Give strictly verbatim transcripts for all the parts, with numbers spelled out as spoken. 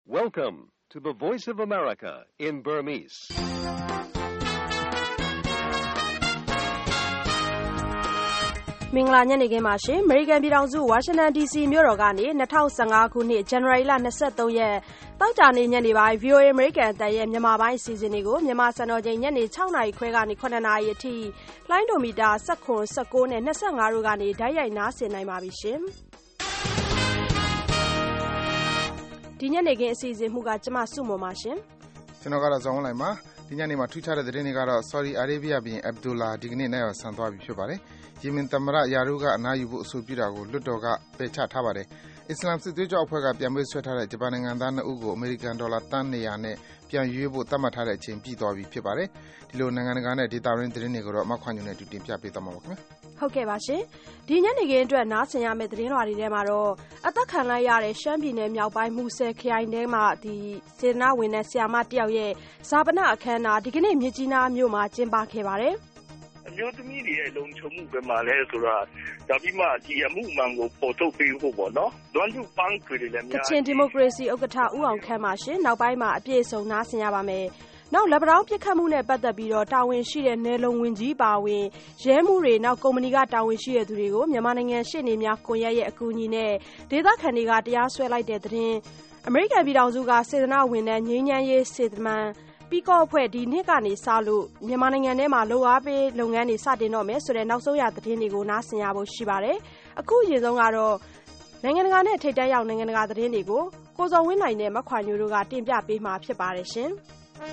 Welcome to the Voice of America in Burmese. ။မင်္ဂလာညနေခင်းပါရှင်။ American ပြည်ထောင်စု Washington ဒီ စီ မြို့တော်ကနေ၂၀၁၅ခုနှစ် January လ၂၃ရက်တောက်ကြနေညနေပိုင်း ဗွီအိုအေ American အသံရဲ့မြန်မာပိုင်းအစီအစဉ်တွေကိုမြန်မာစံတော်ချိန်ညနေ၆နာရီခွဲကနေ၇နာရီအထိလိုင်းဒိုမီတာ၁၇ ၁၉နဲ့၂၅တို့ကနေဓာတ်ရိုက်နားဆင်နိုင်ပါပြီရှင်။ဒီညနေခင်းအစီအစဉ်မှုကကျမစုမွန်ပါရှင်။ကျွန်တော်ကတော့ဇောင်းလိုက်ပါဒီညနေမှာထူးခြားတဲ့သတင်းတွေကတော့ Saudi Arabia ဘုရင် Abdullah ဒီကနေ့နိုင်အောင်ဆန်သွားပြီဖြစ်ပါတယ်။ယီမင်သမ္မတယာရုကအနားယူဖို့အဆိုပြုတာကိုလွှတ်တော်ကပယ်ချထားပါတယ်။အစ္စလာမ်စစ်သွေးကြွအဖွဲ့ကပြန်ပေးဆွဲထားတဲ့ဂျပန်နိုင်ငံသားနှစ်ဦးကိုအမေရိကန်ဒေါ်လာတန်း၂၀၀နဲ့ပြန်ရွေးဖို့သတ်မှတ်ထားတဲ့အချိန်ပြည့်သွားပြီဖြစ်ပါတယ်။ဒီလိုနိုင်ငံတကာနဲ့ဒေသရင်းသတင်းတွေကိုတော့မခွန်ညွန့်နဲ့တူတင်ပြပေးသွားမှာပါခင်ဗျာ။ဟုတ်ကဲ့ပါရှင်။ဒီညနေခင်းအတွက်နားဆင်ရမယ့်သတင်းလွှာတွေထဲမှာတော့အသက်ခံလိုက်ရတဲ့ရှမ်းပြည်နယ်မြောက်ပိုင်းမူဆယ်ခရိုင်ထဲမှာဒီစေတနာဝင်တဲ့ဆရာမတယောက်ရဲ့ဇာပနအခမ်းအနားဒီကနေ့မြစ်ကြီးနားမြို့မှာကျင်းပခဲ့ပါတယ်။အမျိုးသမီးတွေရဲ့လုံခြုံမှုပဲမှာလဲဆိုတာဒါပြီးမှဒီအမှုမှန်ကိုပေါ်ထုတ်ပေးဖို့ပေါ့နော်။လွန်ကျူပန်းခွေတွေလည်းများကချင်ဒီမိုကရေစီဥက္ကဋ္ဌဦးအောင်ခမ်းပါရှင်။နောက်ပိုင်းမှာအပြည့်အစုံနားဆင်ရပါမယ်။နောက်လက်ပတောင်းပြစ်ခတ်မှုနဲ့ပတ်သက်ပြီးတော့တာဝန်ရှိတဲ့နယ်လုံဝင်ကြီးပါဝင်ရဲမှုတွေနောက်ကုမ္ပဏီကတာဝန်ရှိတဲ့သူတွေကိုမြန်မာနိုင်ငံရှေ့နေများကွန်ရက်ရဲ့အကူအညီနဲ့ဒေသခံတွေကတရားစွဲလိုက်တဲ့သတင်းအမေရိကန်ပြည်ထောင်စုကစေတနာဝင်တဲ့ငြိမ်းချမ်းရေးစေတမန်ပြီးကောအဖွဲ့ဒီနှစ်ကနေစလို့မြန်မာနိုင်ငံထဲမှာလုံအားပေးလုပ်ငန်းတွေစတင်တော့မယ်ဆိုတဲ့နောက်ဆုံးရသတင်းတွေကိုနားဆင်ရဖို့ရှိပါတယ်။အခုအရင်ဆုံးကတော့နိုင်ငံတကာနဲ့ထိပ်တန်းရောက်နိုင်ငံတကာသတင်းတွေကိုကိုစောဝင်းနိုင်နဲ့မခွာညိုတို့ကတင်ပြပေးမှာဖြစ်ပါတယ်ရှင်။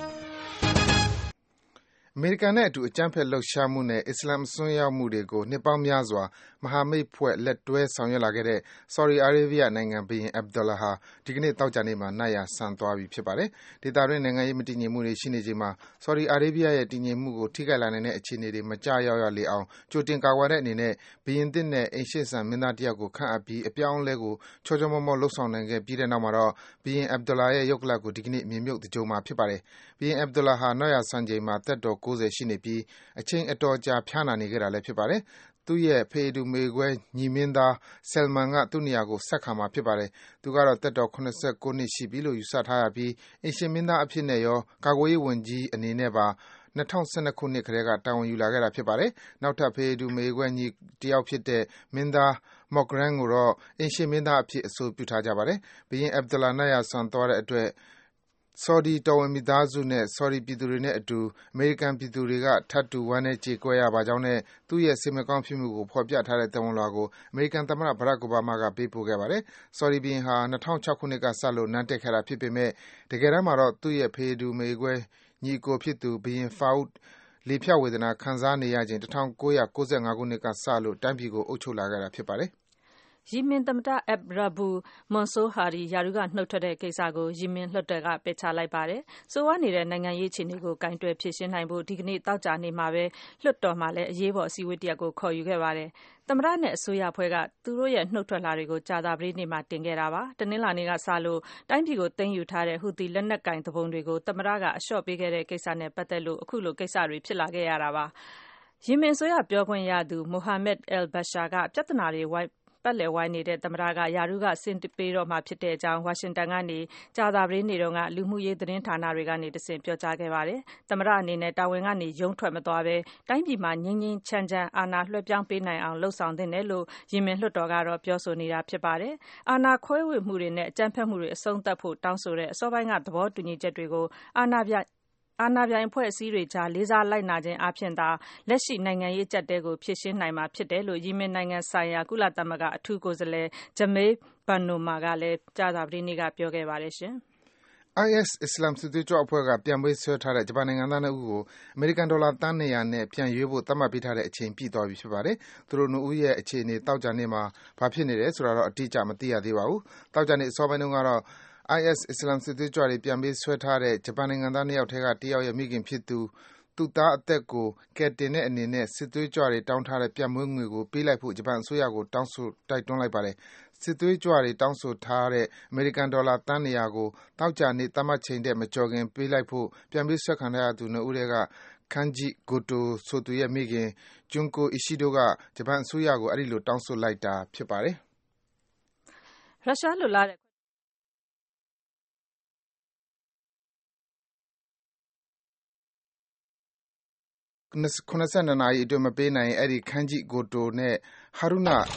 အမေရိကန်နဲ့အတူအကြမ်းဖက်လှုပ်ရှားမှုနဲ့အစ္စလာမ်အစွန်းရောက်မှုတွေကိုနှစ်ပေါင်းများစွာမဟာမိတ်ဖွဲ့လက်တွဲဆောင်ရွက်လာခဲ့တဲ့ Saudi Arabia နိုင်ငံဘုရင် Abdullah ဟာဒီကနေ့သောကြာနေ့မှာနတ်ရာစံသွားပြီဖြစ်ပါတယ်။ဒေသတွင်းနိုင်ငံရေးမတည်ငြိမ်မှုတွေရှိနေချိန်မှာ Saudi Arabia ရဲ့တည်ငြိမ်မှုကိုထိခိုက်လာနိုင်တဲ့အခြေအနေတွေမကျရောက်ရလေအောင်ကြိုတင်ကာကွယ်တဲ့အနေနဲ့ဘုရင်သစ်နဲ့အိမ်ရှေ့စံမင်းသားတယောက်ကိုခန့်အပ်ပြီးအပြောင်းအလဲကိုချောချောမောမောလှုပ်ဆောင်နိုင်ခဲ့ပြီးတဲ့နောက်မှာတော့ဘုရင် Abdullah ရဲ့ရုပ်ကလပ်ကိုဒီကနေ့မြေမြုပ်သဂြိုဟ်မှာဖြစ်ပါတယ်။ဘုရင် Abdullah ဟာနတ်ရာစံချိန်မှာသက်တော်၉၀ရှိနေပြီးအချိန်အတော်ကြာဖျားနာနေခဲ့တာလည်းဖြစ်ပါတယ်။သူ့ရဲ့ဖအေတူမေခွဲညီမင်းသား Salman ကသူ့နေရာကိုဆက်ခံမှာဖြစ်ပါတယ်။သူကတော့သက်တော်၇၉နှစ်ရှိပြီလို့ယူဆထားရပြီးအိမ်ရှင်မင်းသားအဖြစ်နဲ့ရောကာကွယ်ရေးဝန်ကြီးအနေနဲ့ပါ၂၀၁၂ခုနှစ်ကတည်းကတာဝန်ယူလာခဲ့တာဖြစ်ပါတယ်။နောက်ထပ်ဖအေတူမေခွဲညီတယောက်ဖြစ်တဲ့မင်းသား Moghram ကိုတော့အိမ်ရှင်မင်းသားအဖြစ်အဆိုပြုထားကြပါတယ်။ဘုရင် Abdullah နတ်ရာစံသွားတဲ့အတွက်ဆော်ဒီတော်ဝင်မိသားစုနဲ့ဆော်ဒီပြည်သူတွေနဲ့အတူအမေရိကန်ပြည်သူတွေကထပ်တူဝမ်းနည်းကြေကွဲရပါကြောင်းနဲ့သူ့ရဲ့စိတ်မကောင်းဖြစ်မှုကိုဖော်ပြထားတဲ့သဝဏ်လွှာကိုအမေရိကန်သမ္မတ Barack Obama ကပေးပို့ခဲ့ပါတယ်။ဆော်ဒီဘုရင်ဟာ၂၀၀၆ခုနှစ်ကစလို့နန်းတက်ခဲ့တာဖြစ်ပေမဲ့တကယ်တမ်းမှာတော့သူ့ရဲ့ဖအေတူမေခွဲညီအကိုဖြစ်သူဘုရင် Farouk လေဖြတ်ဝေဒနာခံစားနေရချိန်၁၉၉၅ခုနှစ်ကစလို့တိုင်းပြည်ကိုအုပ်ချုပ်လာခဲ့တာဖြစ်ပါတယ်။ယီမင်သမ္မတ Rabu Mansour Hadi ရာထူးကနှုတ်ထွက်တဲ့ကိစ္စကိုယီမင်လွှတ်တော်ကပယ်ချလိုက်ပါတယ်။ဆိုးဝါးနေတဲ့နိုင်ငံရေးအခြေအနေကိုကိုင်တွယ်ဖြေရှင်းနိုင်ဖို့ဒီကနေ့သောကြာနေ့မှာပဲလွှတ်တော်မှာလည်းအရေးပေါ်အစည်းအဝေးတစ်ရပ်ကိုခေါ်ယူခဲ့ပါတယ်။သမ္မတနဲ့အစိုးရအဖွဲ့ကသူတို့ရဲ့နှုတ်ထွက်လာတွေကိုကြာသပတေးနေ့မှာတင်ခဲ့တာပါ။တနင်္လာနေ့ကစလို့တိုင်းပြည်ကိုသိမ်းယူထားတဲ့ဟူသီလက်နက်ကင်သူပုန်တွေကိုသမ္မတကအလျှော့ပေးခဲ့တဲ့ကိစ္စနဲ့ပတ်သက်လို့အခုလိုကိစ္စတွေဖြစ်လာခဲ့ရတာပါ။ယီမင်အစိုးရပြောခွင့်ရသူ Mohammed al-Bashir ကပြဿနာတွေဝိုင်းပတ်လည်ဝိုင်းနေတဲ့သမ္မတကရာထူးကဆင်းပေးတော့မှာဖြစ်တဲ့အကြောင်းဝါရှင်တန်ကနေကြာသပတေးနေ့တုန်းကလူမှုရေးသတင်းဌာနတွေကနေတဆင့်ပြောကြားခဲ့ပါတယ်။သမ္မတအနေနဲ့တာဝန်ကနေရုံးထွက်မသွားဘဲတိုင်းပြည်မှာငြိမ်းငြိမ်းချမ်းချမ်းအာဏာလွှဲပြောင်းပေးနိုင်အောင်လှုံ့ဆော်သင့်တယ်လို့ယီမင်လွှတ်တော်ကတော့ပြောဆိုနေတာဖြစ်ပါတယ်။အာဏာခွဲဝေမှုတွေနဲ့အကြမ်းဖက်မှုတွေအဆုံးသတ်ဖို့တောင်းဆိုတဲ့အစောပိုင်းကသဘောတူညီချက်တွေကိုအာဏာပြအာဏာပြိုင်အဖွဲ့အစည်းတွေကြားလေးစားလိုက်နာခြင်းအပြင်သာလက်ရှိနိုင်ငံရေးကြက်တဲကိုဖြည့်ရှင်းနိုင်မှာဖြစ်တယ်လို့ယီမင်နိုင်ငံဆိုင်ရာကုလသမဂ္ဂအထူးကိုယ်စားလှယ် Jamil Banoma ကလည်းကြာသပတေးနေ့ကပြောခဲ့ပါတယ်ရှင်။ I S အစ္စလာမ်စစ်သွေးကြွအဖွဲ့ကပြန်ပေးဆွဲထားတဲ့ဂျပန်နိုင်ငံသားနှစ်ဦးကိုအမေရိကန်ဒေါ်လာတန်း၂၀၀နဲ့ပြန်ရွေးဖို့သတ်မှတ်ပေးထားတဲ့အချိန်ပြည့်သွားပြီဖြစ်ပါတယ်။သူတို့နှစ်ဦးရဲ့အခြေအနေသောကြာနေ့မှာဘာဖြစ်နေတယ်ဆိုတာတော့အတိအကျမသိရသေးပါဘူး။သောကြာနေ့အစောပိုင်းတုန်းကတော့I S အစ္စလာမ်စစ်သွေးကြွတွေပြန်ပေးဆွဲထားတဲ့ဂျပန်နိုင်ငံသားနှစ်ယောက်ထဲကတယောက်ရဲ့မိခင်ဖြစ်သူသူ့သားအသက်ကိုကယ်တင်တဲ့အနေနဲ့စစ်သွေးကြွတွေတောင်းထားတဲ့ပြန်မွေးငွေကိုပေးလိုက်ဖို့ဂျပန်အစိုးရကိုတောင်းဆိုတိုက်တွန်းလိုက်ပါတယ်။စစ်သွေးကြွတွေတောင်းဆိုထားတဲ့အမေရိကန်ဒေါ်လာတန်း၂၀၀ကိုသောကြာနေ့သတ်မှတ်ချိန်ထက်မကျော်ခင်ပေးလိုက်ဖို့ပြန်ပေးဆွဲခံထားရသူနှစ်ဦးထဲက Kanji Goto ဆိုသူရဲ့မိခင် Junko Ishido ကဂျပန်အစိုးရကိုအဲဒီလိုတောင်းဆိုလိုက်တာဖြစ်ပါတယ်။ရုရှားလိုလားတဲ့ခုနစ်ဆယ့်နှစ်နာရီအတွင်းမပေးနိုင်အဲ့ဒီခန်းကြီးဂိုတိုနဲ့ဟာရုနာ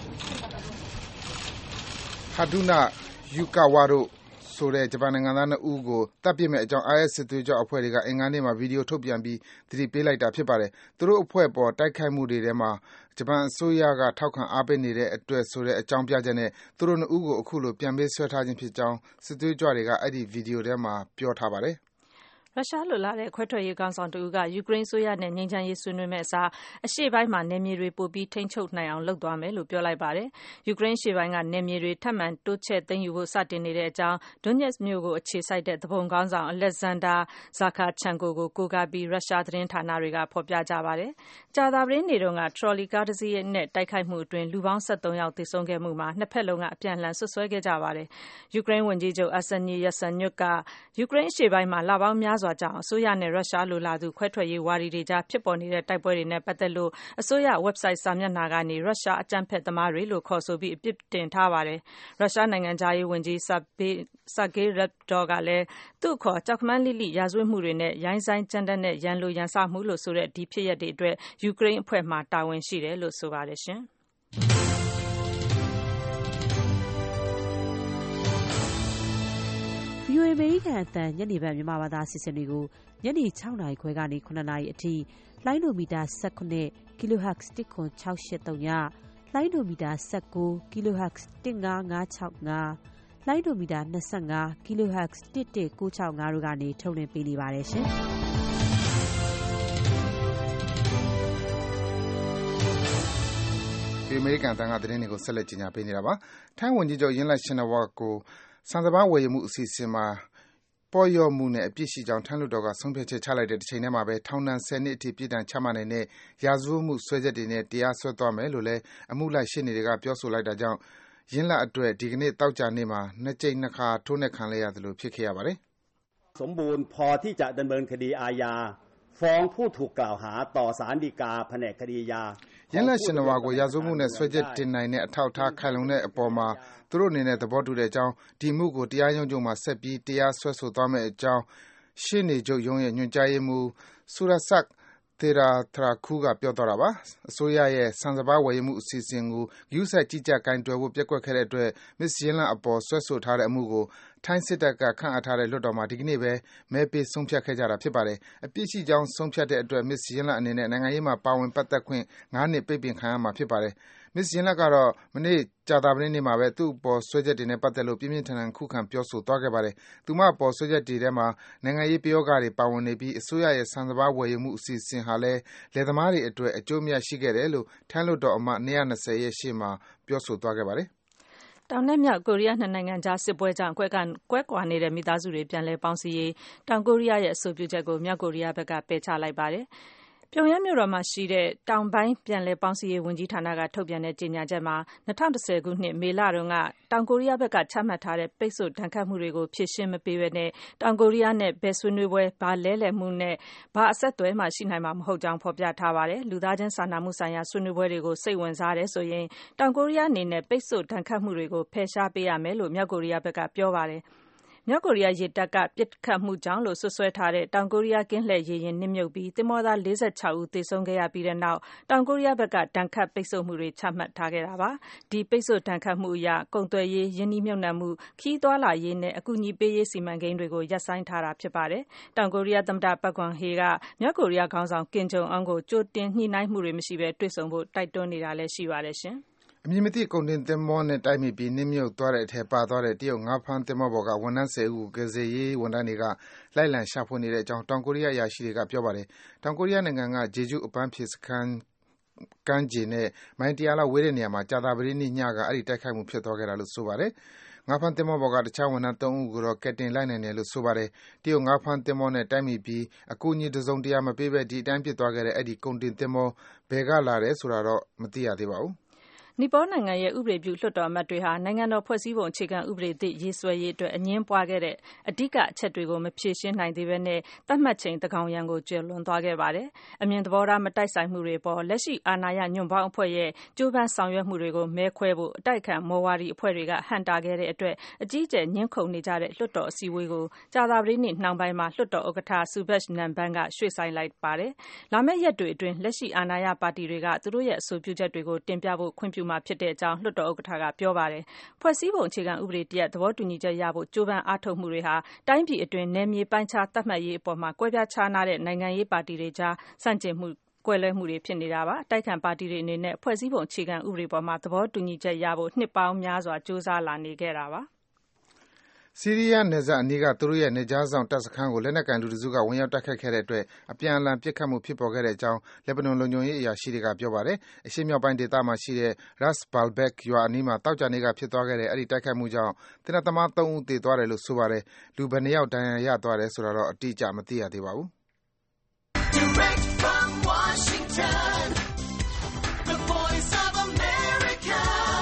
ဟာဒူနာယူကာဝါတို့ဆိုတဲ့ဂျပန်နိုင်ငံသားနှစ်ဦးကိုတပ်ပစ်မဲ့အကြောင်း အိုင်အက်စ် စစ်သွေးကြွအဖွဲ့တွေကအင်္ဂါနေ့မှာဗီဒီယိုထုတ်ပြန်ပြီးသတိပေးလိုက်တာဖြစ်ပါတယ်။သူတို့အဖွဲ့ပေါ်တိုက်ခိုက်မှုတွေထဲမှာဂျပန်အစိုးရကထောက်ခံအားပေးနေတဲ့အတွက်ဆိုတဲ့အကြောင်းပြချက်နဲ့သူတို့နှစ်ဦးကိုအခုလိုပြန်ပေးဆွဲထားခြင်းဖြစ်ကြောင်းစစ်သွေးကြွတွေကအဲ့ဒီဗီဒီယိုထဲမှာပြောထားပါတယ်။ရုရှားလိုလားတဲ့ခွဲထွက်ရေးကောင်ဆောင်တဦးကယူကရိန်းအစိုးရနဲ့ငြိမ်းချမ်းရေးဆွေးနွေးမယ့်အစားအရှေ့ပိုင်းမှာနယ်မြေတွေပိုပြီးထိန်းချုပ်နိုင်အောင်လုပ်သွားမယ်လို့ပြောလိုက်ပါတယ်။ယူကရိန်းအရှေ့ပိုင်းကနယ်မြေတွေထပ်မံတိုးချဲ့သိမ်းယူဖို့စတင်နေတဲ့အကြောင်းဒွန်ညက်စ်မြို့ကိုအခြေစိုက်တဲ့သဘုံခေါင်းဆောင်အလက်ဇန်ဒါဇာခါချန်ကိုကိုကိုးကားပြီးရုရှားသတင်းဌာနတွေကဖော်ပြကြပါတယ်။ကြာသပတေးနေ့တုန်းကထရော်လီကားတစ်စီးနဲ့တိုက်ခိုက်မှုအတွင်းလူပေါင်း၁၃ယောက်သေဆုံးခဲ့မှုမှာနှစ်ဖက်လုံးကအပြန်အလှန်ဆွဆွဲခဲ့ကြပါတယ်။ယူကရိန်းဝန်ကြီးချုပ်အာဆန်နီယာဆန်ညွတ်ကယူကရိန်းအရှေ့ပိုင်းမှာလပေါင်းများစွာကြာအောင်အစိုးရနဲ့ရုရှားလိုလားသူခွဲထွက်ရေးဝါဒီတွေကြားဖြစ်ပေါ်နေတဲ့တိုက်ပွဲတွေနဲ့ပတ်သက်လို့အစိုးရ website စာမျက်နှာကနေရုရှားအကြမ်းဖက်သမားတွေလို့ခေါ်ဆိုပြီးအပြစ်တင်ထားပါတယ်။ရုရှားနိုင်ငံသားရေးဝန်ကြီးဆာဂေးရက်ဒေါကလည်းသူ့ခေါ်ကြောက်ခမန်းလိလိရာဇဝတ်မှုတွေနဲ့ရိုင်းဆိုင်ကြမ်းတမ်းတဲ့ရန်လိုရန်စမှုလို့ဆိုတဲ့ဒီဖြစ်ရပ်တွေအတွက်ယူကရိန်းအဖွဲ့မှာတာဝန်ရှိတယ်လို့ဆိုပါတယ်ရှင်။ဗီအိုအေ အမေရိကန်အသံညနေပိုင်းမြန်မာဘာသာအစီအစဉ်တွေကိုညနေ၆နာရီခွဲကနေ၇နာရီအထိလိုင်းဒိုမီတာ၁၇ kHz တစ်ခွန်၆၈၃ညလိုင်းဒိုမီတာ၁၉ kHz တစ်၅၅၆၅လိုင်းဒိုမီတာ၂၅ kHz တစ်၁၉၆၅တို့ကနေထုတ်လွှင့်ပေးနေပါတယ်ရှင်။ဒီအမေရိကန်တန်ကသတင်းတွေကိုဆက်လက်ကြီးညာပေးနေတာပါ။ထိုင်းဝန်ကြီးချုပ်ယင်းလက်ရှင်နဝါကိုစံစဘာဝယ်ယူမှုအစီအစဉ်မှာပေါ်ရော့မှုနဲ့အပြစ်ရှိကြောင်းထမ်းလွတ်တော်ကဆုံးဖြတ်ချက်ချလိုက်တဲ့တစ်ချိန်တည်းမှာပဲထောင်ဒဏ်၁၀နှစ်အထိပြည်ဒဏ်ချမှတ်နိုင်တဲ့ရာဇဝတ်မှုဆွဲချက်တွေနဲ့တရားစွဲသွားမယ်လို့လည်းအမှုလိုက်ရှင်းတွေကပြောဆိုလိုက်တာကြောင့်ယင်းလက်အတွက်ဒီကနေ့တောက်ကြနေ့မှာနှစ်ကြိမ်နှစ်ခါထိုးနှက်ခံလိုက်ရတယ်လို့ဖြစ်ခဲ့ရပါတယ်။สมบูรณ์พอที่จะดำเนินคดีอาญาฟ้องผู้ถูกกล่าวหาต่อศาลฎีกาแผนกคดียาယင်းလက်ရှင်နဝါကိုရာဇဝတ်မှုနဲ့ဆွဲချက်တင်နိုင်တဲ့အထောက်အထားခိုင်လုံတဲ့အပေါ်မှာသူတို့အနေနဲ့သဘောတူတဲ့အကြောင်းဒီမှုကိုတရားရုံးချုပ်မှာဆက်ပြီးတရားစွဲဆိုသွားမယ့်အကြောင်းရှင်းနေချုပ်ရုံးရဲ့ညွှန်ကြားရေးမှူးဆူရာဆက်သေရာထရာခူးကပြောတော့တာပါအစိုးရရဲ့စံစဘာဝယ်ယူမှုအစီအစဉ်ကိုယူဆက်ကြီးကြပ်ကင်တွယ်ဖို့ပြက်ကွက်ခဲ့တဲ့အတွက်မစ္စယင်းလန်အပေါ်ဆွဲဆိုထားတဲ့အမှုကိုထိုင်းစစ်တပ်ကခန့်အပ်ထားတဲ့လွှတ်တော်မှာဒီကနေ့ပဲမဲပေးဆုံးဖြတ်ခဲ့ကြတာဖြစ်ပါတယ်အပြစ်ရှိကြောင်းဆုံးဖြတ်တဲ့အတွက်မစ္စယင်းလန်အနေနဲ့နိုင်ငံရေးမှာပါဝင်ပတ်သက်ခွင့်၅နှစ်ပိတ်ပင်ခံရမှာဖြစ်ပါတယ်မစ္စယင်းလက်ကတော့မနေ့ကြာသပတေးနေ့မှာပဲသူ့အပေါ်ဆွဲချက်တွေနဲ့ပတ်သက်လို့ပြင်းပြင်းထန်ထန်ခုခံပြောဆိုသွားခဲ့ပါတယ်။သူမအပေါ်ဆွဲချက်တွေထဲမှာနိုင်ငံရေးပြောကတွေပါဝင်နေပြီးအစိုးရရဲ့စံစဘာဝယ်ယူမှုအစီအစဉ်ဟာလည်းလယ်သမားတွေအတွက်အကျိုးမြတ်ရှိခဲ့တယ်လို့ထမ်းလွတ်တော်အမတ်၂၂၀ရဲ့ရှေ့မှာပြောဆိုသွားခဲ့ပါတယ်။တောင်နဲ့မြောက်ကိုရီးယားနှစ်နိုင်ငံကြားစစ်ပွဲကြောင့်ကွဲကကွဲကွာနေတဲ့မိသားစုတွေပြန်လည်ပေါင်းစည်းရေးတောင်ကိုရီးယားရဲ့အဆိုပြုချက်ကိုမြောက်ကိုရီးယားဘက်ကပယ်ချလိုက်ပါတယ်။ပြုံယမ်းမြို့တော်မှာရှိတဲ့တောင်ပိုင်းပြန်လည်ပေါင်းစည်းရေးဝန်ကြီးဌာနကထုတ်ပြန်တဲ့ကြေညာချက်မှာ၂၀၁၀ခုနှစ်မေလတုန်းကတောင်ကိုရီးယားဘက်ကချမှတ်ထားတဲ့ပိတ်ဆို့ဒဏ်ခတ်မှုတွေကိုဖြေရှင်းမပေးဘဲနဲ့တောင်ကိုရီးယားနဲ့ဘယ်ဆွေးနွေးပွဲဘာလဲလှယ်မှုနဲ့ဘာအဆက်အသွယ်မှရှိနိုင်မှာမဟုတ်ကြောင်းဖော်ပြထားပါတယ်။လူသားချင်းစာနာမှုဆိုင်ရာဆွေးနွေးပွဲတွေကိုစိတ်ဝင်စားတယ်ဆိုရင်တောင်ကိုရီးယားအနေနဲ့ပိတ်ဆို့ဒဏ်ခတ်မှုတွေကိုဖယ်ရှားပေးရမယ်လို့မြောက်ကိုရီးယားဘက်ကပြောပါတယ်။မြောက်ကိုရီးယားရေတပ်ကပစ်ခတ်မှုကြောင့်လို့ဆွဆွဲထားတဲ့တောင်ကိုရီးယားကင်းလှည့်ရေယာဉ်နစ်မြုပ်ပြီးသင်္ဘောသား၄၆ဦးသေဆုံးခဲ့ရပြီးတဲ့နောက်တောင်ကိုရီးယားဘက်ကဒဏ်ခတ်ပိတ်ဆို့မှုတွေချမှတ်ထားခဲ့တာပါ။ဒီပိတ်ဆို့ဒဏ်ခတ်မှုအရကုန်သွယ်ရေးယင်းနှိမ့်မြုပ်နှံမှုခီးသွွာလာရေးနဲ့အကူအညီပေးရေးစီမံကိန်းတွေကိုရပ်ဆိုင်းထားတာဖြစ်ပါတယ်။တောင်ကိုရီးယားသမ္မတပတ်ကွန်ဟေကမြောက်ကိုရီးယားခေါင်းဆောင်ကင်ဂျုံအွန်းကိုကြိုတင်ညှိနှိုင်းမှုတွေမရှိဘဲတွေ့ဆုံဖို့တိုက်တွန်းနေတာလည်းရှိပါတယ်ရှင်။အမည်မသိကုန်တင်သင်္ဘောနဲ့တိုက်မိပြီးနစ်မြုပ်သွားတဲ့အထက်ပါသွားတဲ့တရုတ်ငါးဖမ်းသင်္ဘောပေါ်ကဝန်ထမ်း၁၀ဦးကိုကယ်ဆယ်ရေးဝန်ထမ်းတွေကလိုက်လံရှာဖွေနေတဲ့အကြောင်းတောင်ကိုရီးယားအရာရှိတွေကပြောပါတယ်။တောင်ကိုရီးယားနိုင်ငံကဂျေဂျူးအပန်းဖြေစခန်းကမ်းခြေနဲ့မိုင်တရာလောက်ဝေးတဲ့နေရာမှာကြာသပတေးနေ့ညကအဲ့ဒီတိုက်ခိုက်မှုဖြစ်သွားခဲ့တာလို့ဆိုပါတယ်။ငါးဖမ်းသင်္ဘောပေါ်ကတခြားဝန်ထမ်း၃ဦးကိုတော့ကယ်တင်လိုက်နိုင်တယ်လို့ဆိုပါတယ်။တရုတ်ငါးဖမ်းသင်္ဘောနဲ့တိုက်မိပြီးအကူအညီတစုံတရာမပေးဘဲဒီအတိုင်းဖြစ်သွားခဲ့တဲ့အဲ့ဒီကုန်တင်သင်္ဘောဘယ်ကလာတယ်ဆိုတာတော့မသိရသေးပါဘူး။နီပေါနိုင်ငံရဲ့ဥပဒေပြုလွှတ်တော်အမတ်တွေဟာနိုင်ငံတော်ဖွဲ့စည်းပုံအခြေခံဥပဒေသစ်ရေးဆွဲရေးအတွက်အငြင်းပွားခဲ့တဲ့အဓိကအချက်တွေကိုမဖြေရှင်းနိုင်သေးဘဲနဲ့သတ်မှတ်ချိန်သန်းခေါင်ယံကိုကျော်လွန်သွားခဲ့ပါတယ်။အမြင်သဘောထားမတိုက်ဆိုင်မှုတွေပေါ်လက်ရှိအာဏာရညွန့်ပေါင်းအဖွဲ့ရဲ့ကြိုးပမ်းဆောင်ရွက်မှုတွေကိုမဲခွဲဖို့အတိုက်အခံမော်ဝါဒီအဖွဲ့တွေကဟန့်တားခဲ့တဲ့အတွက်အကြီးအကျယ်ငြင်းခုန်နေကြတဲ့လွှတ်တော်အစည်းအဝေးကိုကြာသပတေးနေ့နှောင်းပိုင်းမှာလွှတ်တော်ဥက္ကဋ္ဌ Subhash Namban ကရွှေ့ဆိုင်းလိုက်ပါတယ်။လာမယ့်ရက်တွေအတွင်းလက်ရှိအာဏာရပါတီတွေကသူတို့ရဲ့အဆိုပြုချက်တွေကိုတင်ပြဖို့ခွင့်ပြုမှာဖြစ်တဲ့အကြောင်းလွှတ်တော်ဥက္ကဋ္ဌကပြောပါတယ်။ဖွဲ့စည်းပုံအခြေခံဥပဒေတရပ်သဘောတူညီချက်ရဖို့ကြိုးပမ်းအားထုတ်မှုတွေဟာတိုင်းပြည်အတွင်းနယ်မြေပိုင်းခြားသတ်မှတ်ရေးအပေါ်မှာကွဲပြားခြားနားတဲ့နိုင်ငံရေးပါတီတွေကြားဆန့်ကျင်မှုကွဲလွဲမှုတွေဖြစ်နေတာပါ။တိုက်ခံပါတီတွေအနေနဲ့ဖွဲ့စည်းပုံအခြေခံဥပဒေပေါ်မှာသဘောတူညီချက်ရဖို့နှစ်ပေါင်းများစွာကြိုးစားလာနေခဲ့တာပါ။ဆီးရီးယားနယ်စပ်အနီးကသူတို့ရဲ့နယ်ခြားစောင့်တပ်စခန်းကိုလက်နက်ကိုင်လူတစုကဝင်ရောက်တိုက်ခိုက်ခဲ့တဲ့အတွက်အပြန်အလှန်ပစ်ခတ်မှုဖြစ်ပေါ်ခဲ့တဲ့အကြောင်းလက်ဘနွန်လုံခြုံရေးအရာရှိတွေကပြောပါတယ်။အရှေ့မြောက်ပိုင်းဒေသမှာရှိတဲ့ Ras Baalbek ရွာအနီးမှာသောကြာနေ့ကဖြစ်သွားခဲ့တဲ့အဲဒီတိုက်ခိုက်မှုကြောင့်သေနတ်သမားသုံးဦးသေသွားတယ်လို့ဆိုပါတယ်။လူဘယ်နှစ်ယောက်ဒဏ်ရာရသွားတယ်ဆိုတာတော့အတိအကျမသိရသေးပါဘူး။ Direct from Washington, the voice of America,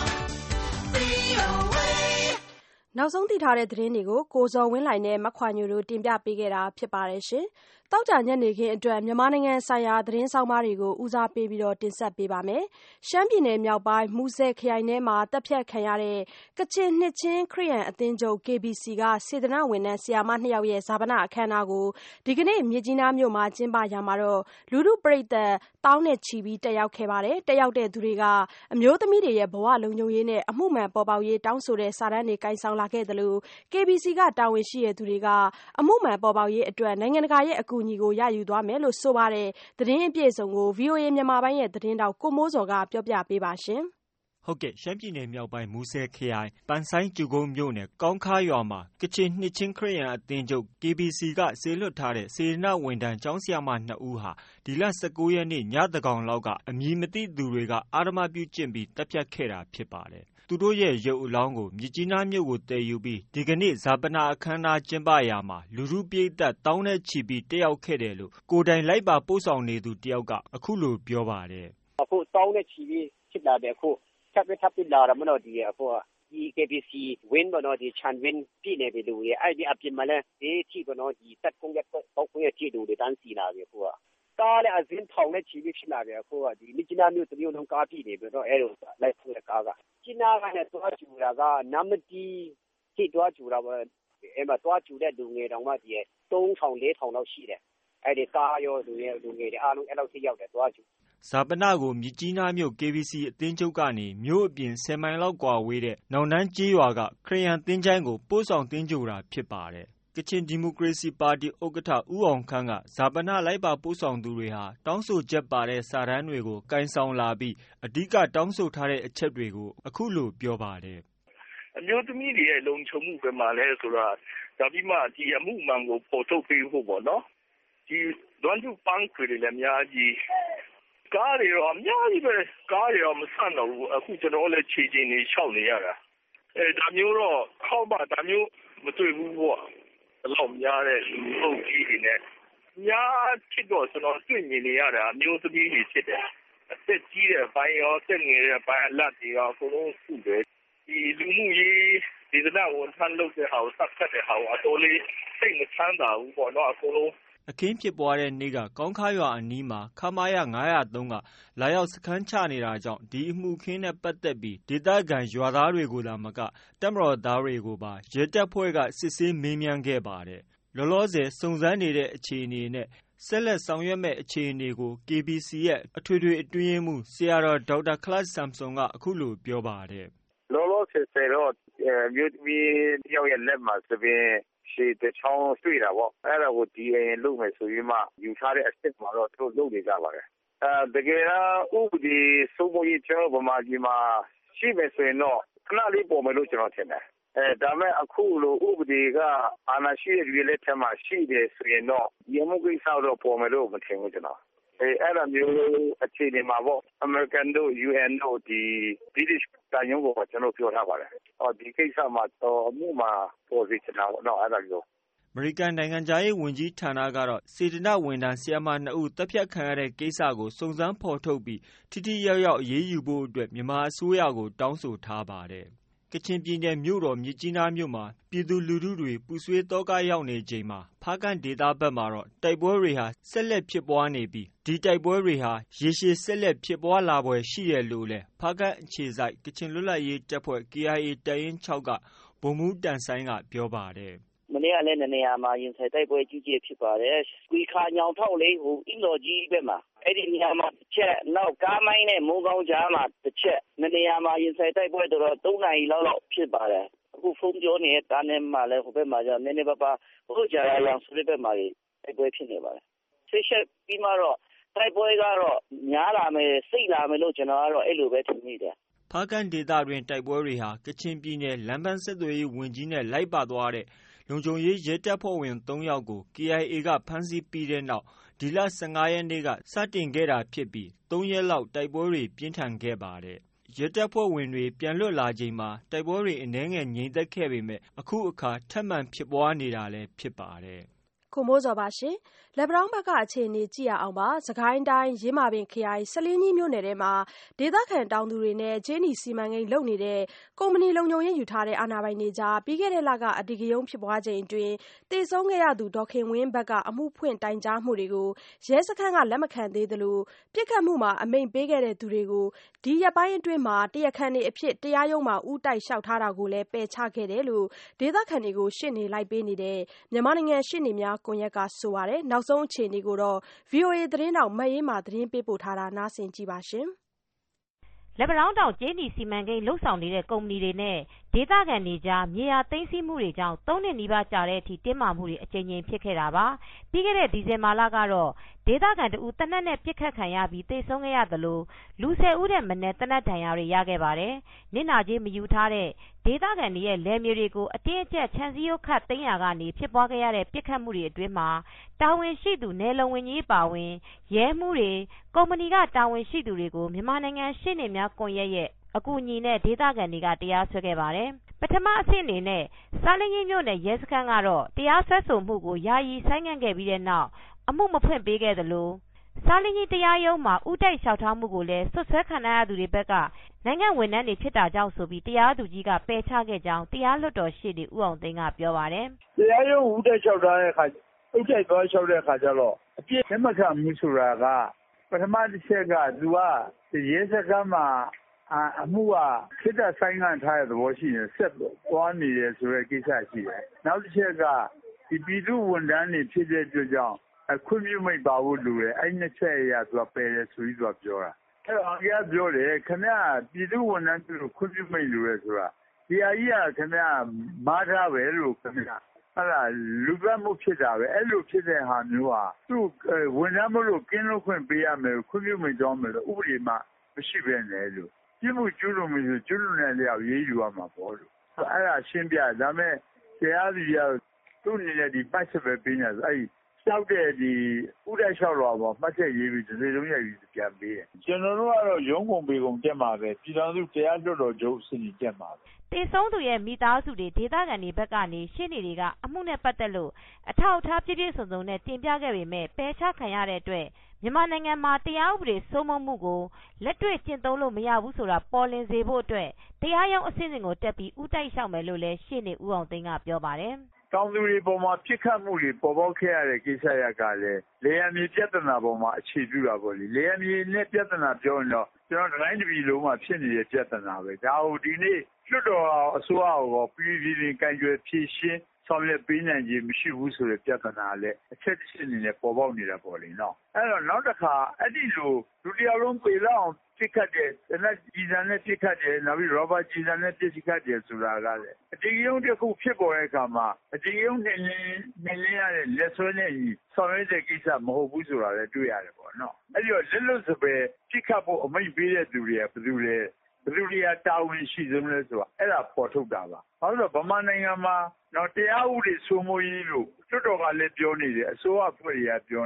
နောက်ဆုံးသိထားတဲ့သတင်းတွေကိုကိုဇော်ဝင်းလှိုင်နဲ့မခွာညိုတို့တင်ပြပေးခဲ့တာဖြစ်ပါတယ်ရှင်။တောက်ကြညနေခင်းအတွက်မြန်မာနိုင်ငံဆိုင်ရာသတင်းဆောင်ပါတွေကိုဦးစားပေးပြီးတော့တင်ဆက်ပေးပါမယ်။ရှမ်းပြည်နယ်မြောက်ပိုင်းမူဆယ်ခရိုင်ထဲမှာတပ်ဖြတ်ခံရတဲ့ကချင်နှစ်ချင်းခရစ်ယာန်အသင်းချုပ် K B C ကစေတနာဝန်ထမ်းဆရာမနှစ်ယောက်ရဲ့ဈာပနအခမ်းအနားကိုဒီကနေ့မြစ်ကြီးနားမြို့မှာကျင်းပရာမှာတော့လူထုပရိသတ်တောင်းနဲ့ချီပြီးတက်ရောက်ခဲ့ပါတယ်။တက်ရောက်တဲ့သူတွေကအမျိုးသမီးတွေရဲ့ဘဝလုံခြုံရေးနဲ့အမှုမှန်ပေါ်ပေါက်ရေးတောင်းဆိုတဲ့စာတမ်းတွေကင်ဆောင်လာခဲ့တယ်လို့ K B C ကတာဝန်ရှိတဲ့သူတွေကအမှုမှန်ပေါ်ပေါက်ရေးအတွက်နိုင်ငံတကာရဲ့အကူအညီကိုရယူသွားမယ်လို့ဆိုပါတယ်။သတင်းအပြည့်အစုံကို ဗွီအိုအေ မြန်မာပိုင်းရဲ့သတင်းတောက်ကိုမိုးစော်ကပြောပြပေးပါရှင်။ဟုတ်ကဲ့ရှမ်းပြည်နယ်မြောက်ပိုင်းမူဆယ်ခရိုင်ပန်ဆိုင်းကျူကုန်းမြို့နယ်ကောင်းခါးရွာမှာကချင်နှစ်ချင်းခရစ်ယာန်အသင်းချုပ် K B C ကစေလွှတ်ထားတဲ့စေတနာဝန်ထမ်းကျောင်းဆရာမနှစ်ဦးဟာဒီလ၁၉ရက်နေ့ညသန်းခေါင်လောက်ကအမည်မသိသူတွေကအဓမ္မပြုကျင့်ပြီးတပ်ဖြတ်ခဲ့တာဖြစ်ပါတယ်။သူတို့ရဲ့ရုပ်အလောင်းကိုမြစ်ကြီးနားမြို့ကိုတည်ယူပြီးဒီကနေ့ဈာပနအခမ်းအနားကျင်းပရာမှာလူထုပရိသတ်တောင်းနဲ့ချီပြီးတက်ရောက်ခဲ့တယ်လို့ကိုယ်တိုင်လိုက်ပါပို့ဆောင်နေသူတယောက်ကအခုလိုပြောပါတယ်။အခုတောင်းနဲ့ချီပြီးဖြစ်လာတယ်အခုထပ်ပြီးထပ်ပြီးလာတာမလို့ဒီအခုဒီ K B C ဝင်းဘနော်ဒီချန်ဝင်းပြည်နေပြီလူရဲ့အဲ့ဒီအပြင်မှာလည်းဒီချီဘနော်ဒီတက်ကုန်းရက်ပေါက်ကုန်းရက်ချီလူတွေတန်းစီလာပြီအခုကကားလည်းအစင်းထောင်နဲ့ချီပြီးဖြစ်လာတယ်အခုကဒီမြစ်ကြီးနားမြို့တမျိုးလုံးကားပြည်နေပြီတော့အဲ့လိုလိုက်ဖို့ကားကကျင်းနာကလည်းသွားကျူတာကနမတီထိသွားကျူတာပဲအဲ့မှာသွားကျူတဲ့လူငယ်တောင်မှဒီသုံးထောင်လေးထောင်လောက်ရှိတယ်အဲ့ဒီကားရောလူငယ်လူငယ်တွေအားလုံးအဲ့လောက်ထိရောက်တယ်သွားကျူဈာပနကိုမြစ်ကြီးနားမြို့ K B C အသင်းချုပ်ကနေမြို့အပြင်ဆယ်မိုင်လောက်ကွာဝေးတဲ့နောင်တန်းကျေးရွာကခရစ်ယာန်သင်းချိုင်းကိုပို့ဆောင်သင်္ကြန်တာဖြစ်ပါတယ်ကချင်ဒီမိုကရေစီပါတီဥက္ကဋ္ဌဦးအောင်ခန့်ကဈာပနလိုက်ပါပို့ဆောင်သူတွေဟာတောင်းဆိုချက်ပါတဲ့စာတမ်းတွေကိုကင်ဆောင်လာပြီးအဓိကတောင်းဆိုထားတဲ့အချက်တွေကိုအခုလိုပြောပါတယ်အမျိုးသမီးတွေရဲ့လုံခြုံမှုပဲမှာလဲဆိုတော့ဒါပြီးမှဒီအမှုမှန်ကိုပေါ်ထုတ်ပေးဖို့ပေါ့နော်ဒီလွမ်းသူပန်းခွေတွေလည်းအများကြီးကားတွေရောအများကြီးပဲကားတွေရောမဆန့်တော့ဘူးအခုကျွန်တော်လည်းခြေချင်းနေရှောက်နေရတာအဲဒါမျိုးတော့ခေါက်ပါဒါမျိုးမတွေ့ဘူးပေါ့အလောက်များတဲ့လူအုပ်ကြီးတွေနဲ့များဖြစ်တော့ကျွန်တော်တွေ့မြင်နေရတာအမျိုးသမီးတွေဖြစ်တယ်အသက်ကြီးတဲ့ဘိုင်းရောတက်ငယ်တဲ့ဘိုင်းအလတ်တွေရောအကုန်လုံးစုတယ်ဒီလူမှုရေးဒီကနေ့ဝန်ထမ်းလုပ်တဲ့ဟာကိုစက်ဆက်တဲ့ဟာကိုအတော်လေးစိတ်မချမ်းသာဘူးပေါ့နော်အကုန်လုံးအခင်းဖြစ်ပွားတဲ့နေ့ကကောင်းခါရွာအနီးမှာခမာရငါးရာသုံးကလာရောက်စခန်းချနေတာကြောင့်ဒီအမှုခင်းနဲ့ပတ်သက်ပြီးဒေသခံရွာသားတွေကိုသာမကတပ်မတော်သားတွေကိုပါရဲတပ်ဖွဲ့ကစစ်ဆေးမေးမြန်းခဲ့ပါတယ်။လောလောဆယ်စုံစမ်းနေတဲ့အခြေအနေနဲ့ဆက်လက်ဆောင်ရွက်မဲ့အခြေအနေကို K B C ရဲ့အထွေထွေအတွင်းရေးမှူးဆရာတော်ဒေါက်တာခလတ်ဆမ်ဆွန်ကအခုလိုပြောပါတယ်။လောလောဆယ်ဆယ်တော့မြို့သမီးတယောက်ရဲ့လက်မှာသပင်ရှေ့တစ်ချောင်းတွေ့တာပေါ့အဲ့ဒါကို D N A လုပ်မယ်ဆိုပြီးမှယူထားတဲ့အစ်စ်မှာတော့သူတို့လုပ်နေကြပါတယ်အဲတကယ်တော့ဥပဒေစိုးမိုးရေးကျွန်တော်ဗမာပြည်မှာရှိမယ်ဆိုရင်တော့ခဏလေးပေါ်မယ်လို့ကျွန်တော်ထင်တယ်အဲဒါမဲ့အခုလိုဥပဒေကအာဏာရှိတဲ့ပြည်လက်ထက်မှာရှိတယ်ဆိုရင်တော့ရမှုကိစ္စတော့ပေါ်မယ်လို့မထင်ဘူးကျွန်တော်အဲအဲ့လိုမျိုးအခြေအနေမှာပေါ့ American တို့ U N တို့ဒီ British တိုင်းရုံးကိုကျွန်တော်ပြောထားပါတယ်။အော်ဒီကိစ္စမှာတော့အမှုမှာပေါ်စီချတာပေါ့နော်အဲ့ဒါမျိုးမေရိကန်နိုင်ငံခြားရေးဝန်ကြီးဌာနကတော့စေတနာ့ဝန်ထမ်းဆရာမနှစ်ဦးတပ်ဖြတ်ခံရတဲ့ကိစ္စကိုစုံစမ်းဖော်ထုတ်ပြီးထိထိရောက်ရောက်အရေးယူဖို့အတွက်မြန်မာအစိုးရကိုတောင်းဆိုထားပါတယ်။ကချင်ပြည်နယ်မြို့တော်မြစ်ကြီးနားမြို့မှာပြည်သူလူထုတွေပူဆွေးသောကရောက်နေချိန်မှာဖားကန့်ဒေသဘက်မှာတော့တိုက်ပွဲတွေဟာဆက်လက်ဖြစ်ပွားနေပြီးဒီတိုက်ပွဲတွေဟာရေရှည်ဆက်လက်ဖြစ်ပွားလာဖွယ်ရှိတယ်လို့လည်းဖားကန့်အခြေစိုက်ကချင်လွတ်လပ်ရေးတပ်ဖွဲ့ K I A တပ်ရင်း၆ကဗိုလ်မှူးတန်ဆိုင်ကပြောပါတယ်။မနေ့ကလည်းနေရာမှာရင်ဆိုင်တိုက်ပွဲကြီးကြီးဖြစ်ပါတယ်။ကွေခါညောင်ထောက်လေးဟိုအင်းတော်ကြီးဘက်မှာအဲ့ဒီနေရာမှာတစ်ချက်နောက်ကားမိုင်းနဲ့မိုးကောင်းကြားမှာတစ်ချက်နေရာမှာရင်ဆိုင်တိုက်ပွဲတော့သုံးနာရီလောက်လောက်ဖြစ်ပါတယ်။အခုဖုန်းပြောနေတဲ့တားနဲ့မှလည်းဟိုဘက်မှာကျနည်းနည်းပါးပါးဟိုကြားရအောင်ဆိုတဲ့ဘက်မှာတိုက်ပွဲဖြစ်နေပါတယ်။ဆက်ချက်ပြီးမှတော့တိုက်ပွဲကတော့များလာမယ်စိတ်လာမယ်လို့ကျွန်တော်ကတော့အဲ့လိုပဲထင်မိတယ်။ဖားကန့်ဒေသတွင်တိုက်ပွဲတွေဟာကချင်ပြည်နယ်လမ်းပန်းဆက်သွယ်ရေးဝန်ကြီးနဲ့လိုက်ပါသွားတဲ့လုံခြုံရေးရဲတပ်ဖွဲ့ဝင်သုံးယောက်ကို K I A ကဖမ်းဆီးပြီးတဲ့နောက်ဒီလ၁၅ရက်နေ့ကစတင်ခဲ့တာဖြစ်ပြီးသုံးရက်လောက်တိုက်ပွဲတွေပြင်းထန်ခဲ့ပါတယ်။ရဲတပ်ဖွဲ့ဝင်တွေပြန်လွတ်လာချိန်မှာတိုက်ပွဲတွေအနည်းငယ်ငြိမ်သက်ခဲ့ပေမဲ့အခုအခါထပ်မံဖြစ်ပွားနေတာလည်းဖြစ်ပါတယ်။ကိုမိုးစောပါရှင်။လက်ပံတောင်းဘက်ကအခြေအနေကြည့်ရအောင်ပါ။စကိုင်းတိုင်းရင်းမာပင်ခရိုင်ဆလင်းကြီးမြို့နယ်ထဲမှာဒေသခံတောင်သူတွေနဲ့ဂျင်းနီစီမံကိန်းလုပ်နေတဲ့ကုမ္ပဏီလုံခြုံရေးယူထားတဲ့အာဏာပိုင်တွေကြားပြီးခဲ့တဲ့လကအဓိကရုဏ်းဖြစ်ပွားချိန်အတွင်းတေဆုံးခဲ့ရသူဒေါခင်ဝင်းဘက်ကအမှုဖွင့်တိုင်ကြားမှုတွေကိုရဲစခန်းကလက်မခံသေးသလိုပြစ်ခတ်မှုမှာအမိန့်ပေးခဲ့တဲ့သူတွေကိုဒီရက်ပိုင်းအတွင်းမှာတရားခံတွေအဖြစ်တရားရုံးမှာဦးတိုက်လျှောက်ထားတာကိုလည်းပယ်ချခဲ့တယ်လို့ဒေသခံတွေကိုရှင်းနေလိုက်ပေးနေတဲ့မြန်မာနိုင်ငံရှင်းနေများကွန်ရက်ကဆိုပါတယ်။နောက်ဆုံးအခြေအနေကိုတော့ ဗွီအိုအေ သတင်းတောက်မအေးမာသတင်းပေးပို့ထားတာနားဆင်ကြည့်ပါရှင်။လက်ပံတောင်းတောင်ကျေးနီစီမံကိန်းလှုပ်ဆောင်နေတဲ့ကုမ္ပဏီတွေနဲ့ဒေသခံတွေကြားမြေယာသိမ်းဆည်းမှုတွေကြောင့်သုံးနှစ်နီးပါးကြာတဲ့အထိတင်းမာမှုတွေအကြိမ်ကြိမ်ဖြစ်ခဲ့တာပါ။ပြီးခဲ့တဲ့ဒီဇင်ဘာလကတော့ဒေသခံတဦးတနက်နဲ့ပြစ်ခတ်ခံရပြီးသေဆုံးခဲ့ရသလိုလူဆယ်ဦးတဲ့မနက်တနက်ဒဏ်ရာတွေရခဲ့ပါတယ်။နစ်နာကြေးမယူထားတဲ့ဒေသခံတွေရဲ့လယ်မြေတွေကိုအတင်းအကျပ်ခြံစည်းရိုးခတ်သိမ်းရာကနေဖြစ်ပွားခဲ့ရတဲ့ပြစ်ခတ်မှုတွေအတွင်းမှာတာဝန်ရှိသူနယ်လုံဝန်ကြီးပါဝင်ရဲမှုတွေကုမ္ပဏီကတာဝန်ရှိသူတွေကိုမြန်မာနိုင်ငံရှင်းနေများကွန်ရက်ရဲ့အကူအညီနဲ့ဒေသခံတွေကတရားစွဲခဲ့ပါတယ်။ပထမအဆင့်အနေနဲ့စာလင်းကြီးမြို့နယ်ရဲစခန်းကတော့တရားစွဲဆိုမှုကိုယာယီဆိုင်းငံ့ခဲ့ပြီးတဲ့နောက်အမှုမဖွင့်ပေးခဲ့သလိုစာလင်းကြီးတရားရုံးမှာဦးတိုက်လျှောက်ထားမှုကိုလည်းဆွဆွဲခံရသူတွေဘက်ကနိုင်ငံဝန်ထမ်းတွေဖြစ်တာကြောင့်ဆိုပြီးတရားသူကြီးကပယ်ချခဲ့ကြောင်းတရားလွှတ်တော်ရှေ့နေဦးအောင်သိန်းကပြောပါတယ်။တရားရုံးဦးတိုက်လျှောက်ထားတဲ့အခါဦးတိုက်သွားလျှောက်တဲ့အခါကျတော့အပြစ်လက်မခံမှုဆိုတာကပထမတစ်ချက်ကသူကရဲစခန်းမှာအမှုကခေတ္တဆိုင်ငံ့ထားတဲ့သဘောရှိတယ်ဆက်သွားနေတယ်ဆိုတဲ့ကိစ္စရှိတယ်နောက်တစ်ချက်ကဒီပြည်သူဝန်ထမ်းတွေဖြစ်တဲ့အတွက်ကြောင့်ခွင့်ပြုမိတ်ပါဖို့လိုတယ်အဲ့နှစ်ချက်အရာသူကပယ်တယ်ဆိုပြီးသူကပြောတာအဲ့တော့အကြီးကပြောတယ်ခင်ဗျပြည်သူဝန်ထမ်းတို့ခွင့်ပြုမိတ်လိုရဲဆိုတာဒီအကြီးကခင်ဗျမားထားပဲလို့ခင်ဗျအဲ့ဒါလူ့ဘက်မှုဖြစ်တာပဲအဲ့လိုဖြစ်တဲ့ဟာမျိုးဟာသူ့ဝန်ထမ်းမလို့ကင်းလို့ခွင့်ပေးရမယ်ခွင့်ပြုမိတ်ကြောင်းမယ်လို့ဥပဒေမှာမရှိပဲနဲ့လို့ပြမှုကျူးလွန်မှုကျူးလွန်တဲ့လျောက်ရေးယူရမှာပေါ့လို့အဲ့ဒါရှင်းပြဒါမဲ့တရားသူကြီးကသူ့အနေနဲ့ဒီပတ်ချက်ပဲပေးနေဆိုအဲ့လျှောက်တဲ့ဒီဥဒလျှောက်တော်ပေါ်မှတ်ချက်ရေးပြီးဒီလိုမျိုးရေးပြန်ပေးတယ်ကျွန်တော်တို့ကတော့ရုံးကုန်ပေကုန်တက်မှာပဲပြည်တော်စုတရားလွှတ်တော်ချုပ်အစီအစဉ်တက်မှာပဲတေဆုံးသူရဲ့မိသားစုတွေဒေသခံတွေဘက်ကနေရှင်းနေတွေကအမှုနဲ့ပတ်သက်လို့အထောက်အထားပြည့်ပြည့်စုံစုံနဲ့တင်ပြခဲ့ပေမဲ့ပယ်ချခံရတဲ့အတွက်မြန်မာနိုင်ငံမှာတရားဥပဒေစိုးမိုးမှုကိုလက်တွေ့ကျင့်သုံးလို့မရဘူးဆိုတာပေါ်လင်းစေဖို့အတွက်တရားရုံးအဆင့်အကိုတက်ပြီးဥတိုက်လျှောက်မယ်လို့လည်းရှင်းနေဦးအောင်သိန်းကပြောပါတယ်တောင်သူတွေပေါ်မှာပြစ်ခတ်မှုတွေပေါ်ပေါက်ခဲ့ရတဲ့ကိစ္စရပ်ကလည်းလေယာဉ်မြေပြဿနာပေါ်မှာအခြေပြုတာပေါ့လေလေယာဉ်မြေနဲ့ပြဿနာပြောရင်တော့ကျွန်တော်တိုင်းပြည်လုံးမှာဖြစ်နေတဲ့ပြဿနာပဲဒါကိုဒီနေ့လွှတ်တော်အစိုးရကိုပြည်ပြည်ပြည်ကင်ကျွယ်ဖြည့်ရှင်းဆောင်ရွက်ပေးနိုင်ခြင်းမရှိဘူးဆိုတဲ့ပြဿနာလည်းအချက်တစ်ချက်အနေနဲ့ပေါ်ပေါက်နေတာပေါ့လေနော်အဲ့တော့နောက်တစ်ခါအဲ့ဒီလိုလူတယောက်လုံးပေလောက်အောင်ပြစ်ခတ်တဲ့တနက်ကြီးစံနဲ့ပြစ်ခတ်တယ်နောက်ပြီးရောဘတ်ကြီးစံနဲ့ပြစ်ခတ်တယ်ဆိုတာကလည်းအတေရုံးတစ်ခုဖြစ်ပေါ်တဲ့အခါမှာအတေရုံးနဲ့လင်းနဲ့လင်းရတဲ့လက်ဆွဲနဲ့ဆောင်ရွက်တဲ့ကိစ္စမဟုတ်ဘူးဆိုတာလည်းတွေ့ရတယ်ပေါ့နော်အဲ့ဒီတော့လက်လွတ်စပယ်ပြစ်ခတ်ဖို့အမိန့်ပေးတဲ့သူတွေကဘယ်သူလဲဘယ်သူတွေကတာဝန်ရှိဆုံးလဲဆိုတာအဲ့ဒါပေါ်ထုတ်တာပါဘာလို့လဲဗမာနိုင်ငံမှာတော့တရားဥပဒေစိုးမိုးရေးလို့တွတ်တော်ကလည်းပြောနေတယ်အစိုးရဖွဲ့တွေကပြောနေတယ်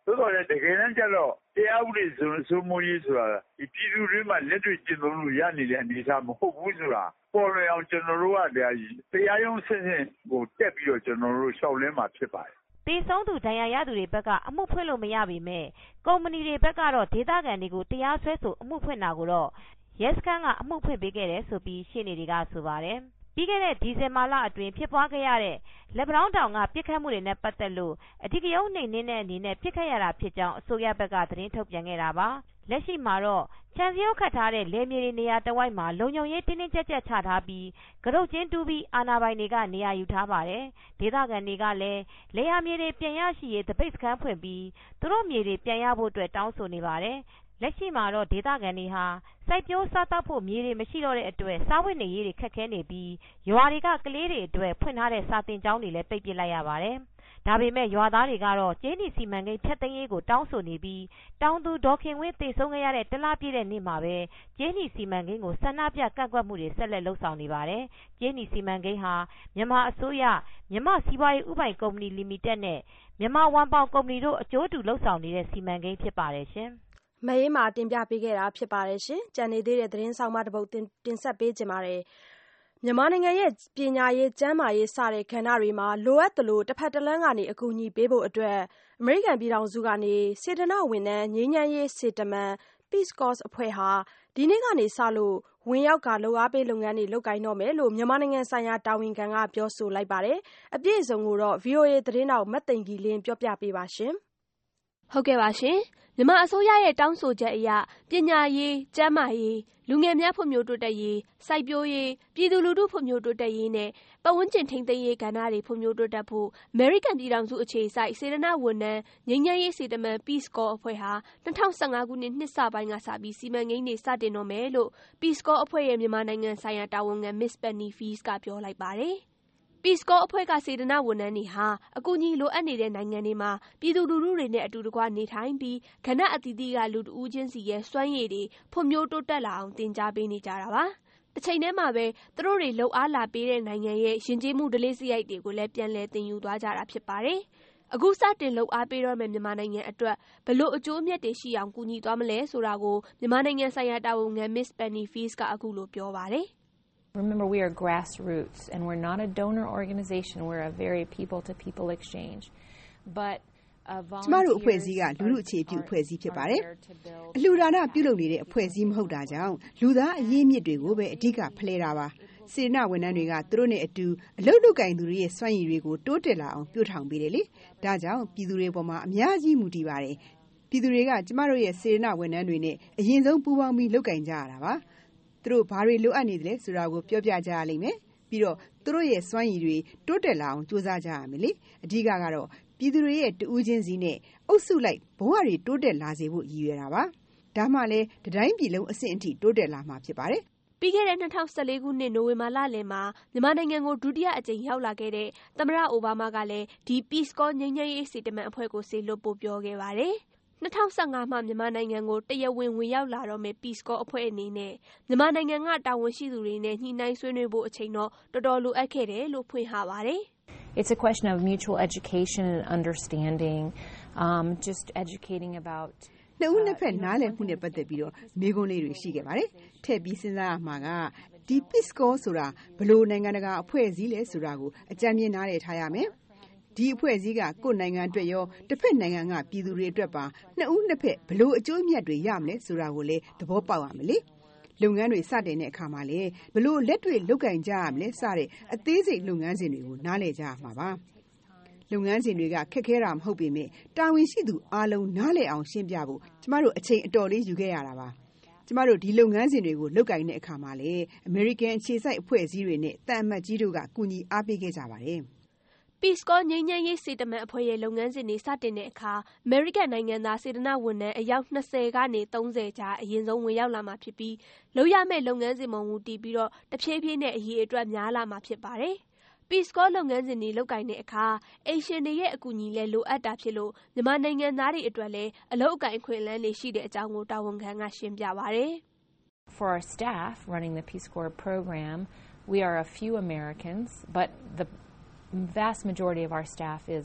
သို့တော်လည်းတကယ်တမ်းကျတော့တရားဥပဒေစိုးမိုးရေးဆိုတာဒီပြည်သူတွေမှာလက်တွေ့ကျင့်သုံးလို့ရနေတဲ့အနေအထားမဟုတ်ဘူးဆိုတာပေါ်လွင်အောင်ကျွန်တော်တို့ကတရားရုံးဆင့်ဆင့်ကိုတက်ပြီးတော့ကျွန်တော်တို့ရှောက်လင်းမှာဖြစ်ပါတယ်သေဆုံးသူဒဏ်ရာရသူတွေဘက်ကအမှုဖွင့်လို့မရပေမဲ့ကုမ္ပဏီတွေဘက်ကတော့ဒေသခံတွေကိုတရားစွဲဆိုအမှုဖွင့်တာကိုတော့ရဲစခန်းကအမှုဖွင့်ပေးခဲ့တယ်ဆိုပြီးရှင်းနေတွေကဆိုပါတယ်ပြီးခဲ့တဲ့ဒီဇင်ဘာလအတွင်းဖြစ်ပွားခဲ့ရတဲ့လက်ပံတောင်ကပြစ်ခတ်မှုတွေနဲ့ပတ်သက်လို့အဓိကရုဏ်းနှိမ်နင်းတဲ့အနေနဲ့ပြစ်ခတ်ရတာဖြစ်ကြောင်းအစိုးရဘက်ကသတင်းထုတ်ပြန်ခဲ့တာပါလက်ရှိမှာတော့ခြံစည်းရိုးခတ်ထားတဲ့လယ်မြေတွေနေရာတဝိုက်မှာလုံခြုံရေးတင်းတင်းကြပ်ကြပ်ချထားပြီးကရုတ်ချင်းတူးပြီးအာဏာပိုင်တွေကနေရာယူထားပါတယ်ဒေသခံတွေကလည်းလယ်ယာမြေတွေပြန်ရရှိရေးတပိတ်စခန်းဖွင့်ပြီးသူတို့မြေတွေပြန်ရဖို့အတွက်တောင်းဆိုနေပါတယ်လက်ရှိမှာတော့ဒေသခံတွေဟာစိုက်ပျိုးစားသောက်ဖို့မြေတွေမရှိတော့တဲ့အတွက်စားဝတ်နေရေးတွေခက်ခဲနေပြီးရွာတွေကကလေးတွေအတွက်ဖွင့်ထားတဲ့စာသင်ကျောင်းတွေလည်းပိတ်ပစ်လိုက်ရပါတယ်ဒါပေမဲ့ရွာသားတွေကတော့ကျေးနီစီမံကိန်းဖျက်သိမ်းရေးကိုတောင်းဆိုနေပြီးတောင်သူဒေါ်ခင်ဝင်းသေဆုံးခဲ့ရတဲ့တလားပြည့်တဲ့နေ့မှာပဲကျေးနီစီမံကိန်းကိုဆန္ဒပြကန့်ကွက်မှုတွေဆက်လက်လှုပ်ဆောင်နေပါတယ်ကျေးနီစီမံကိန်းဟာမြန်မာအစိုးရမြန်မာစီးပွားရေးဥပိုင်ကုမ္ပဏီလီမိတက်နဲ့မြန်မာဝန်ပေါင်ကုမ္ပဏီတို့အကျိုးတူလှုပ်ဆောင်နေတဲ့စီမံကိန်းဖြစ်ပါတယ်ရှင်မအေးမာတင်ပြပေးခဲ့တာဖြစ်ပါတယ်ရှင်ကြံနေသေးတဲ့သတင်းဆောင်မတစ်ပုဒ်တင်ဆက်ပေးကြပါတယ်မြန်မာနိုင်ငံရဲ့ပညာရေးကျန်းမာရေးစတဲ့ကဏ္ဍတွေမှာလိုအပ်သလိုတစ်ဖက်တစ်လမ်းကနေအကူအညီပေးဖို့အတွက်အမေရိကန်ပြည်ထောင်စုကနေစေတနာ့ဝန်ထမ်းငြိမ်းချမ်းရေးစေတမန် Peace Corps အဖွဲ့ဟာဒီနေ့ကနေစလို့ဝင်ရောက်ကလုပ်အားပေးလုပ်ငန်းတွေလုပ်ကိုင်တော့မယ်လို့မြန်မာနိုင်ငံဆိုင်ရာတာဝန်ခံကပြောဆိုလိုက်ပါတယ်အပြည့်အစုံကိုတော့ ဗွီအိုအေ သတင်းတောက်မသိင်ကြီးလင်းပြောပြပေးပါရှင်ဟုတ်ကဲ့ပါရှင်မြန်မာအစိုးရရဲ့တောင်းဆိုချက်အရပညာရေးကျန်းမာရေးလူငယ်များဖွံ့ဖြိုးတိုးတက်ရေးစိုက်ပျိုးရေးပြည်သူလူထုဖွံ့ဖြိုးတိုးတက်ရေးနဲ့ပတ်ဝန်းကျင်ထိန်းသိမ်းရေးကဏ္ဍတွေဖွံ့ဖြိုးတိုးတက်ဖို့အမေရိကန်ပြည်ထောင်စုအခြေစိုက်စေတနာ့ဝန်ထမ်းငြိမ်းချမ်းရေးစေတမန် Peace Corps အဖွဲ့ဟာ၂၀၁၅ခုနှစ်နှစ်စပိုင်းကစပြီးစီမံကိန်းတွေစတင်တော့မယ်လို့ Peace Corps အဖွဲ့ရဲ့မြန်မာနိုင်ငံဆိုင်ရာတာဝန်ခံ Miss Penny Fields ကပြောလိုက်ပါတယ်Peace Corps အဖွဲ့ကစေတနာ့ဝန်ထမ်းတွေဟာအကူအညီလိုအပ်နေတဲ့နိုင်ငံတွေမှာပြည်သူလူထုတွေနဲ့အတူတကွနေထိုင်ပြီးကဏ္ဍအသီးသီးကလူတဦးချင်းစီရဲ့စွမ်းရည်တွေဖွံ့ဖြိုးတိုးတက်လာအောင်သင်ကြားပေးနေကြတာပါ။တစ်ချိန်တည်းမှာပဲသူတို့တွေလှုပ်အားလာပေးတဲ့နိုင်ငံရဲ့ယဉ်ကျေးမှုဓလေ့စရိုက်တွေကိုလည်းပြန်လည်သင်ယူသွားကြတာဖြစ်ပါတယ်။အခုစတင်လှုပ်အားပေးတော့မယ့်မြန်မာနိုင်ငံအတွက်ဘလို့အကျိုးအမြတ်တွေရှိအောင်ကူညီသွားမလဲဆိုတာကိုမြန်မာနိုင်ငံဆိုင်ရာတာဝန်ခံ Miss Penny Fields ကအခုလိုပြောပါတယ် Remember, we are grassroots, and we're not a donor organization. We're a very people-to-people exchange. But ကျမတို့အဖွဲ့အစည်းကလူလူအခြေပြုအဖွဲ့အစည်းဖြစ်ပါတယ်။အလှူဒါနပြုလုပ်နေတဲ့အဖွဲ့အစည်းမဟုတ်တာကြောင့်လူသားအရင်းမြစ်တွေကိုပဲအဓိကဖလှယ်တာပါ။စေတနာဝန်ထမ်းတွေကသူတို့နဲ့အတူအလုပ်လုပ်ကင်သူတွေရဲ့စွမ်းရည်တွေကိုတိုးတက်လာအောင်ပြုထောင်ပေးတယ်လေ။ဒါကြောင့်ပြည်သူတွေပေါ်မှာအများကြီးမူတည်ပါတယ်။ပြည်သူတွေကကျမတို့ရဲ့စေတနာဝန်ထမ်းတွေနဲ့အရင်ဆုံးပူးပေါင်းပြီးလုပ်ကင်ကြရတာပါ။သူတို့ဘာတွေလိုအပ်နေတယ်ဆိုတာကိုပြောပြကြရလိမ့်မယ်။ပြီးတော့သူတို့ရဲ့စွမ်းရည်တွေတိုးတက်လာအောင်ကြိုးစားကြရမယ်လေ။အဓိကကတော့ပြည်သူတွေရဲ့တဦးချင်းစီနဲ့အုပ်စုလိုက်ဘဝတွေတိုးတက်လာစေဖို့ရည်ရွယ်တာပါ။ဒါမှလည်းတတိုင်းပြည်လုံးအဆင့်အထိတိုးတက်လာမှာဖြစ်ပါတယ်။ပြီးခဲ့တဲ့၂၀၁၄ခုနှစ်နိုဝင်ဘာလလယ်မှာမြန်မာနိုင်ငံကိုဒုတိယအကြိမ်ရောက်လာခဲ့တဲ့သမ္မတအိုဘားမားကလည်းဒီ Peace Corps ငြိမ်းချမ်းရေးစေတမန်အဖွဲ့ကိုစေလွှတ်ဖို့ပြောခဲ့ပါတယ်။၂၀၁၅မှာမြန်မာနိုင်ငံကိုတရားဝင်ဝင်ရောက်လာတော့မယ့် Peace Corps အဖွဲ့အနေနဲ့မြန်မာနိုင်ငံကတာဝန်ရှိသူတွေနဲ့ညှိနှိုင်းဆွေးနွေးဖို့အချိန်တော့တော်တော်လိုအပ်ခဲ့တယ်လို့ဖွင့်ဟပါတယ်။ It's a question of mutual education and understanding, um, just educating about နှစ်ဦးနှစ်ဖက်နားလည်မှုနဲ့ပတ်သက်ပြီးတော့မေးခွန်းလေးတွေရှိခဲ့ပါတယ်။ထည့်ပြီးစဉ်းစားရမှာကဒီ Peace Corps ဆိုတာဘယ်လိုနိုင်ငံတကာအဖွဲ့အစည်းလဲဆိုတာကိုအကြမ်းမြင်နားလည်ထားရမယ်။ဒီအဖွဲ့အစည်းကကိုယ်နိုင်ငံအတွက်ရောတစ်ဖက်နိုင်ငံကပြည်သူတွေအတွက်ပါနှစ်ဦးနှစ်ဖက်ဘယ်လိုအကျိုးအမြတ်တွေရမလဲဆိုတာကိုလည်းသဘောပေါက်ရမယ်လေ။လုပ်ငန်းတွေစတင်တဲ့အခါမှာလေဘလို့လက်တွေ့လုပ်ကင်ကြရမလဲစတဲ့အသေးစိတ်လုပ်ငန်းစဉ်တွေကိုနားလည်ကြရမှာပါလုပ်ငန်းစဉ်တွေကခက်ခဲတာမဟုတ်ပေမဲ့တာဝန်ရှိသူအားလုံးနားလည်အောင်ရှင်းပြဖို့ကျမတို့အချိန်အတော်လေးယူခဲ့ရတာပါကျမတို့ဒီလုပ်ငန်းစဉ်တွေကိုလုပ်ကင်တဲ့အခါမှာလေအမေရိကန်အခြေစိုက်အဖွဲ့အစည်းတွေနဲ့တန်အမတ်ကြီးတို့ကကူညီအားပေးခဲ့ကြပါတယ် Peace Corps ငြိမ်းချမ်းရေးစေတမန်အဖွဲ့ရဲ့လုပ်ငန်းစဉ်တွေစတင်တဲ့အခါအမေရိကန်နိုင်ငံသားစေတနာ့ဝန်ထမ်းအယောက်၂၀ကနေ၃၀ကြားအရင်ဆုံးဝင်ရောက်လာမှာဖြစ်ပြီးလုပ်ရမယ့်လုပ်ငန်းစဉ်ပေါ်မူတည်ပြီးတော့တဖြည်းဖြည်းနဲ့အရေးအတွက်များလာမှာဖြစ်ပါတယ်။ Peace Corps လုပ်ငန်းစဉ်တွေလုပ်ကိုင်တဲ့အခါအိမ်ရှင်တွေရဲ့အကူအညီလည်းလိုအပ်တာဖြစ်လို့မြန်မာနိုင်ငံသားတွေအတွက်လည်းအလုပ်အကိုင်အခွင့်အလမ်းတွေရှိတဲ့အကြောင်းကိုတာဝန်ခံကရှင်းပြပါတယ်။ For our staff running the Peace Corps program, we are a few Americans, but the vast majority of our staff is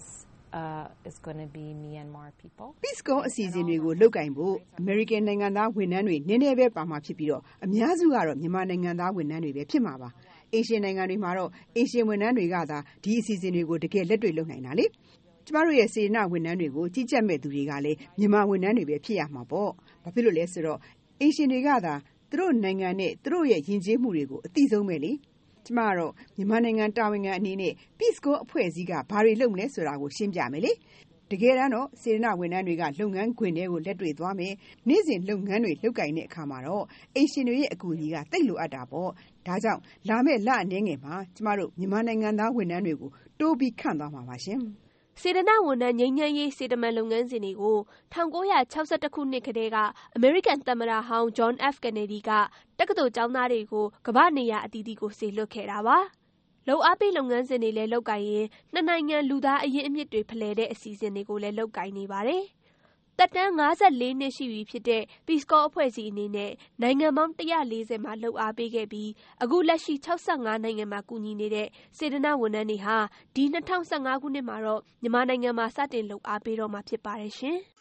uh, is going to be Myanmar people. Peace Corps အစီအစဉ်တွေကိုလုပ်ကိုင်ဖို့ American နိုင်ငံသားဝန်ထမ်းတွေနည်းနည်းပဲပါမှာဖြစ်ပြီးတော့အများစုကတော့မြန်မာနိုင်ငံသားဝန်ထမ်းတွေပဲဖြစ်မှာပါ။ Asian နိုင်ငံတွေမှာတော့ Asian ဝန်ထမ်းတွေကသာဒီအစီအစဉ်တွေကိုတကယ်လက်တွေ့လုပ်နိုင်တာလေ။ကျမတို့ရဲ့စေတနာဝန်ထမ်းတွေကိုကြီးကြပ်မဲ့သူတွေကလည်းမြန်မာဝန်ထမ်းတွေပဲဖြစ်ရမှာပေါ့။ဘာဖြစ်လို့လဲဆိုတော့ Asian တွေကသာသူတို့နိုင်ငံနဲ့သူတို့ရဲ့ယဉ်ကျေးမှုတွေကိုအသိဆုံးပဲလေ။ကျမကတော့မြန်မာနိုင်ငံတာဝန်ခံအနေနဲ့ Peace Corps အဖွဲ့အစည်းကဘာတွေလုပ်မလဲဆိုတာကိုရှင်းပြမယ်လေ။တကယ်တမ်းတော့စေတနာဝန်ထမ်းတွေကလုပ်ငန်းခွင်တွေကိုလက်တွေ့သွားမယ်။နေ့စဉ်လုပ်ငန်းတွေလုပ်ကိုင်တဲ့အခါမှာတော့ Asian တွေရဲ့အကူအညီကတိတ်လိုအပ်တာပေါ့။ဒါကြောင့်လာမယ့်လအနေငယ်မှာကျမတို့မြန်မာနိုင်ငံသားဝန်ထမ်းတွေကိုတိုးပြီးခန့်သွားမှာပါရှင်။စေတနာဝန်ထမ်းငြိမ်းချမ်းရေးစေတမန်လုပ်ငန်းစဉ်တွေကို၁၉၆၁ခုနှစ်ကတည်းကအမေရိကန်သမ္မတဟောင်း John F. Kennedy ကတက္ကသိုလ်ကျောင်းသားတွေကိုကမ္ဘာနေရာအသီးသီးကိုစေလွှတ်ခဲ့တာပါ။လုံအားပေးလုပ်ငန်းစဉ်တွေလည်းလုပ်ကိုင်ရင်နှစ်နိုင်ငံလူသားအရင်းအမြစ်တွေဖလှယ်တဲ့အစီအစဉ်တွေကိုလည်းလုပ်ကိုင်နေပါတယ်။သက်တမ်း၅၄နှစ်ရှိပြီဖြစ်တဲ့ Peace Corps အဖွဲ့အစည်းအနေနဲ့နိုင်ငံပေါင်း၁၄၀မှာလှုပ်အားပေးခဲ့ပြီးအခုလက်ရှိ၆၅နိုင်ငံမှာကူညီနေတဲ့စေတနာဝန်ထမ်းတွေဟာဒီ၂၀၁၅ခုနှစ်မှာတော့မြန်မာနိုင်ငံမှာစတင်လှုပ်အားပေးတော့မှာဖြစ်ပါတယ်ရှင်။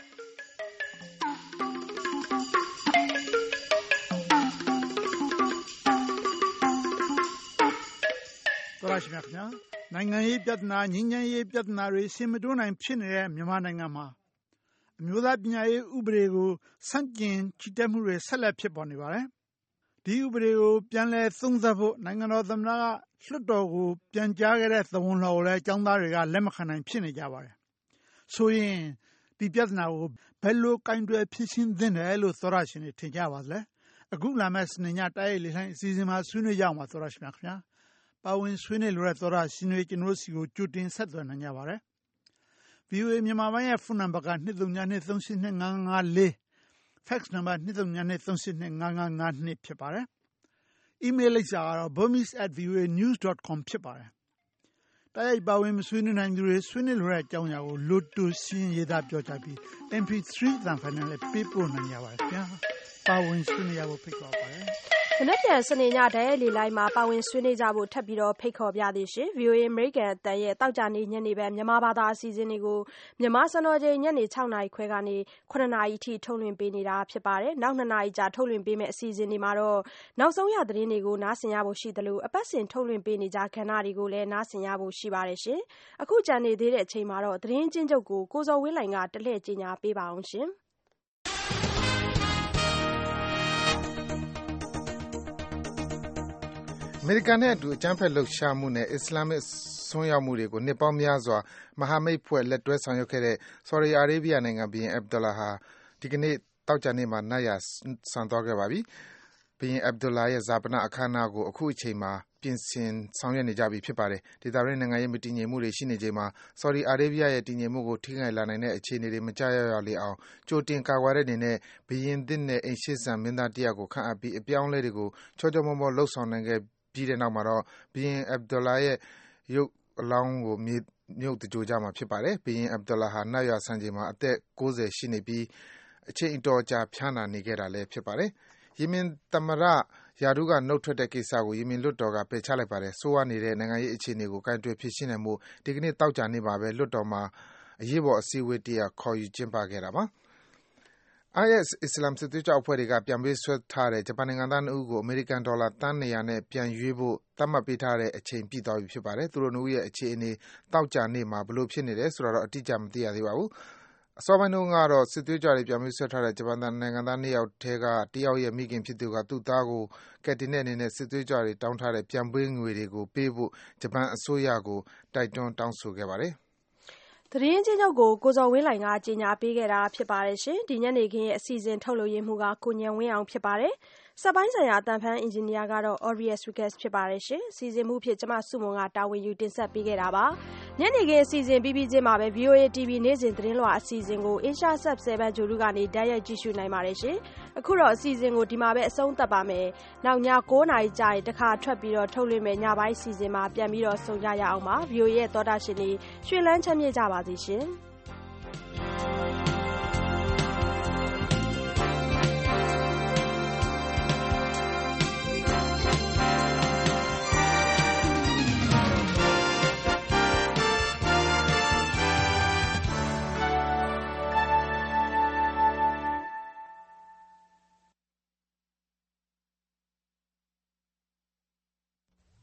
တော်ရရှိမြခင်ဗျာနိုင်ငံရေးပြဿနာငြိမ်းချမ်းရေးပြဿနာတွေဆင်မတွန်းနိုင်ဖြစ်နေတဲ့မြန်မာနိုင်ငံမှာအမျိုးသားပညာရေးဥပဒေကိုဆန့်ကျင်ချီတက်မှုတွေဆက်လက်ဖြစ်ပေါ်နေပါတယ်။ဒီဥပဒေကိုပြန်လည်သုံးသပ်ဖို့နိုင်ငံတော်သမ္မတကလွှတ်တော်ကိုပြန်ကြားခဲ့တဲ့သဝန်တော်ကိုလည်းကျောင်းသားတွေကလက်မခံနိုင်ဖြစ်နေကြပါတယ်။ဆိုရင်ဒီပြဿနာကိုဘယ်လိုကင်တွယ်ဖြေရှင်းသင့်တယ်လို့သောရရှင်တွေထင်ကြပါသလဲ။အခုလာမယ့်စနေညတိုက်ရိုက်လေလှိုင်းအစီအစဉ်မှာဆွေးနွေးကြအောင်ပါသောရရှင်များခင်ဗျာ။ပါဝင်ဆွေးနွေးလိုတဲ့သောရရှင်တွေကျွန်တော်တို့စီကိုကြိုတင်ဆက်သွယ်နိုင်ကြပါတယ်။ V O A မြန်မာပိုင်းရဲ့ဖုန်းနံပါတ်က၂၃၂၂၃၈၂၅၅၄ fax နံပါတ်၂၃၂၂၃၈၂၅၅၅၂ဖြစ်ပါတယ်။ email လိပ်စာကတော့ burmese at voa news dot com ဖြစ်ပါတယ်။တိုက်ရိုက်ပါဝင်မဆွေးနွေးနိုင်သူတွေဆွေးနွေးလိုတဲ့အကြောင်းအရာကိုလိုတိုရှင်းရေးသားပြောကြားပြီး M P three သံဖိုင်နဲ့လည်းပေးပို့နိုင်ကြပါတယ်ခင်ဗျာ။ပါဝင်ဆွေးနွေးရဖို့ဖိတ်ခေါ်ပါတယ်။မနက်ဖြန်စနေညတိုက်ရိုက်လေလိုင်းမှာပါဝင်ဆွေးနွေးကြဖို့ထပ်ပြီးတော့ဖိတ်ခေါ်ပြသည်ရှင် V O A American အသံရဲ့တောက်ကြနေညနေပိုင်းမြန်မာဘာသာအစီအစဉ်တွေကိုမြန်မာစံတော်ချိန်ညနေ၆နာရီခွဲကနေ၇နာရီထိထုတ်လွှင့်ပေးနေတာဖြစ်ပါတယ်။နောက်၂နာရီကြာထုတ်လွှင့်ပေးမယ့်အစီအစဉ်တွေမှာတော့နောက်ဆုံးရသတင်းတွေကိုနားဆင်ရဖို့ရှိသလိုအပတ်စဉ်ထုတ်လွှင့်ပေးနေကြကဏ္ဍတွေကိုလည်းနားဆင်ရဖို့ရှိပါတယ်ရှင်။အခုကြံနေသေးတဲ့အချိန်မှာတော့သတင်းချင်းချုပ်ကိုကိုဇော်ဝင်းလိုင်ကတလှည့်ကြီးညာပေးပါအောင်ရှင်။အမေရိကန်နဲ့အတူအကြမ်းဖက်လှုပ်ရှားမှုနဲ့အစ္စလာမစ်ဆွမ်းရောက်မှုတွေကိုနှစ်ပေါင်းများစွာမဟာမိတ်ဖွဲ့လက်တွဲဆောင်ရွက်ခဲ့တဲ့ Saudi Arabia နိုင်ငံဘုရင် Abdullah ဟာဒီကနေ့သောကြာနေ့မှာနတ်ရာစံသွားခဲ့ပါပြီ။ဘုရင် Abdullah ရဲ့ဇာပနအခမ်းအနားကိုအခုအချိန်မှာပြင်ဆင်ဆောင်ရွက်နေကြပြီဖြစ်ပါတယ်။ဒေသတွင်းနိုင်ငံရေးမတည်ငြိမ်မှုတွေရှိနေချိန်မှာ Saudi Arabia ရဲ့တည်ငြိမ်မှုကိုထိခိုက်လာနိုင်တဲ့အခြေအနေတွေမကျရောက်ရလေအောင်ကြိုတင်ကာကွယ်တဲ့အနေနဲ့ဘုရင်သစ်နဲ့အိမ်ရှေ့စံမင်းသားတယောက်ကိုခန့်အပ်ပြီးအပြောင်းအလဲတွေကိုချောချောမောမောလှုပ်ဆောင်နိုင်ခဲ့ပြီးတဲ့နောက်မှာတော့ဘုရင် Abdullah ရဲ့ရုပ်အလောင်းကိုမြေမြုပ်တကြိုကြမှာဖြစ်ပါတယ်။ဘုရင် Abdullah ဟာနတ်ရွာစံချိန်မှာအသက်၉၀ရှိနေပြီးအချိန်အတော်ကြာဖျားနာနေခဲ့တာလည်းဖြစ်ပါတယ်။ယီမင်သမ္မတရာထူးကနုတ်ထွက်တဲ့ကိစ္စကိုယီမင်လွှတ်တော်ကပယ်ချလိုက်ပါတယ်။ဆိုးဝါးနေတဲ့နိုင်ငံရေးအခြေအနေကိုကိုင်တွယ်ဖြေရှင်းနိုင်ဖို့ဒီကနေ့သောကြာနေ့မှာပဲလွှတ်တော်မှာအရေးပေါ်အစည်းအဝေးတရပ်ခေါ်ယူကျင်းပခဲ့တာပါ။ I S အစ္စလာမ်စစ်သွေးကြွအဖွဲ့တွေကပြန်ပေးဆွဲထားတဲ့ဂျပန်နိုင်ငံသားနှစ်ဦးကိုအမေရိကန်ဒေါ်လာသန်း၂၀၀နဲ့ပြန်ရွေးဖို့သတ်မှတ်ပေးထားတဲ့အချိန်ပြည့်သွားပြီဖြစ်ပါတယ်။သူတို့နှစ်ဦးရဲ့အခြေအနေသောကြာနေ့မှာဘယ်လိုဖြစ်နေတယ်ဆိုတာတော့အတိအကျမသိရသေးပါဘူး။အစောပိုင်းတုန်းကတော့စစ်သွေးကြွတွေပြန်ပေးဆွဲထားတဲ့ဂျပန်နိုင်ငံသားနှစ်ယောက်ထဲကတယောက်ရဲ့မိခင်ဖြစ်သူကသူ့သားကိုကယ်တင်တဲ့အနေနဲ့စစ်သွေးကြွတွေတောင်းထားတဲ့ပြန်ပေးငွေတွေကိုပေးဖို့ဂျပန်အစိုးရကိုတိုက်တွန်းတောင်းဆိုခဲ့ပါတယ်။သတင်းချင်းချုပ်ကိုကိုဇော်ဝင်းလိုင်ကကြီးညာပေးခဲ့တာဖြစ်ပါတယ်ရှင်။ဒီညနေခင်းရဲ့အစီအစဉ်ထုတ်လို့ရမှုကကိုညံဝင်းအောင်ဖြစ်ပါတယ်။စက်ပိုင်းဆိုင်ရာအတန်ဖန်အင်ဂျင်နီယာကတော့ Aureus Lucas ဖြစ်ပါတယ်ရှင်။စီစဉ်မှုဖြစ်ကျမစုမုံကတာဝန်ယူတင်ဆက်ပေးခဲ့တာပါ။ညနေခင်းအစီအစဉ်ပြီးပြီးချင်းမှာပဲ V O A T V နေ့စဉ်သတင်းလွှာအစီအစဉ်ကို Asia Sub 7ဂျိုလူကနေတိုက်ရိုက်ကြည့်ရှုနိုင်ပါတယ်ရှင်။အခုတော့အစီအစဉ်ကိုဒီမှာပဲအဆုံးသတ်ပါမယ်။နောက်ည၉နာရီကြာရင်တခါထွက်ပြီးတော့ထုတ်လွှင့်မယ်ညပိုင်းအစီအစဉ်မှာပြန်ပြီးတော့ဆုံကြရအောင်ပါ။ V O A ရဲ့သောတာရှင်တွေရွှေလန်းချမ်းမြေ့ကြပါစေရှင်။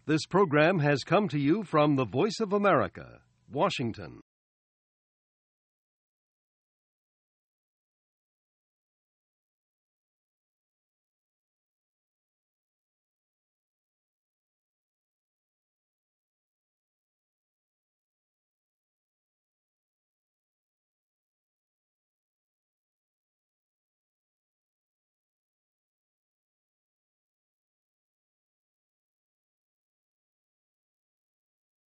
This program has come to you from the Voice of America, Washington.